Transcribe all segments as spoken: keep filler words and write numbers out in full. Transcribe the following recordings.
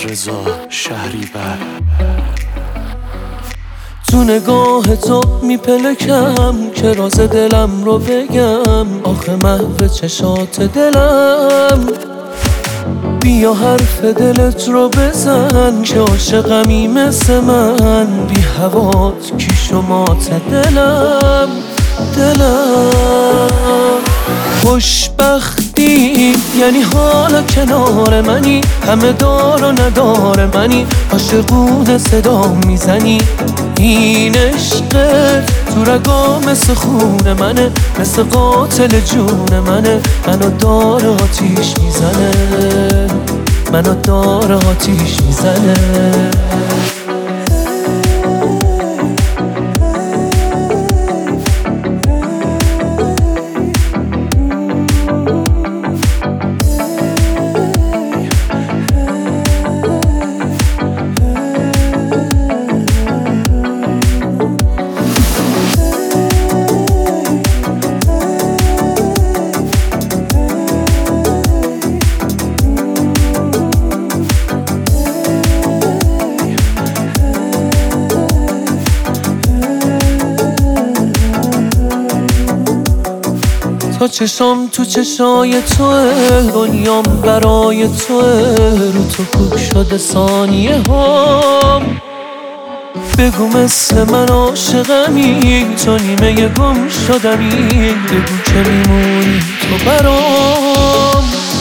رضا شهریور. تو نگاه تو میپلکم که راز دلم رو بگم، آخه محو چشات دلم. بیا حرف دلت رو بزن که عاشقمی مثل من، بی هوات کی شمات دلم دلم. خوشبختی یعنی حالا کنار منی، همه دار و ندار منی، عاشقونه صدا میزنی. این عشقت تو رگا مثل خون منه، مثل قاتل جون منه، منو دار آتیش میزنه، منو دار آتیش میزنه. تا چشام تو چشای توه، دنیام برای توه، رو تو کوک شده ثانیه هم. بگو مثل من عاشقمی، تو نیمه گم شدمی، بگو که میمونی تو برام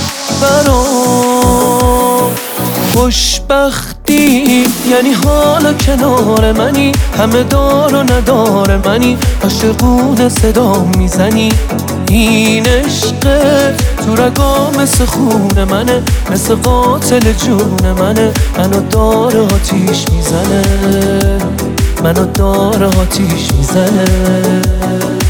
برام. خوشبختی یعنی حالا کنار منی، همه دار و ندار منی، عاشقونه صدا میزنی. این عشقت تو رگا مثل خون منه، مثل قاتل جون منه، منو دار آتیش میزنه، منو دار آتیش میزنه.